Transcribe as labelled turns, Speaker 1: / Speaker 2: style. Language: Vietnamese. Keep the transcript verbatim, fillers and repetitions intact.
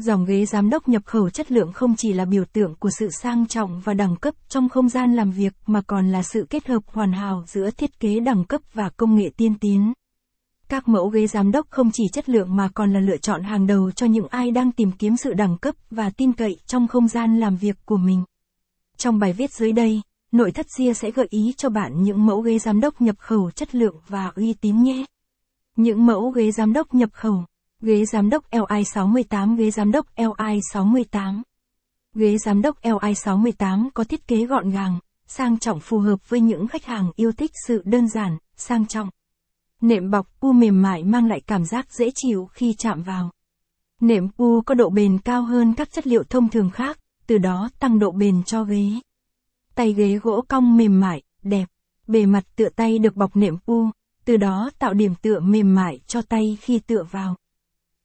Speaker 1: Dòng ghế giám đốc nhập khẩu chất lượng không chỉ là biểu tượng của sự sang trọng và đẳng cấp trong không gian làm việc mà còn là sự kết hợp hoàn hảo giữa thiết kế đẳng cấp và công nghệ tiên tiến. Các mẫu ghế giám đốc không chỉ chất lượng mà còn là lựa chọn hàng đầu cho những ai đang tìm kiếm sự đẳng cấp và tin cậy trong không gian làm việc của mình. Trong bài viết dưới đây, nội thất Sears sẽ gợi ý cho bạn những mẫu ghế giám đốc nhập khẩu chất lượng và uy tín nhé. Những mẫu ghế giám đốc nhập khẩu. Ghế giám đốc L I sáu mươi tám. Ghế giám đốc L I sáu mươi tám. Ghế giám đốc L I sáu mươi tám có thiết kế gọn gàng, sang trọng phù hợp với những khách hàng yêu thích sự đơn giản, sang trọng. Nệm bọc pu mềm mại mang lại cảm giác dễ chịu khi chạm vào. Nệm pu có độ bền cao hơn các chất liệu thông thường khác, từ đó tăng độ bền cho ghế. Tay ghế gỗ cong mềm mại, đẹp. Bề mặt tựa tay được bọc nệm pu, từ đó tạo điểm tựa mềm mại cho tay khi tựa vào.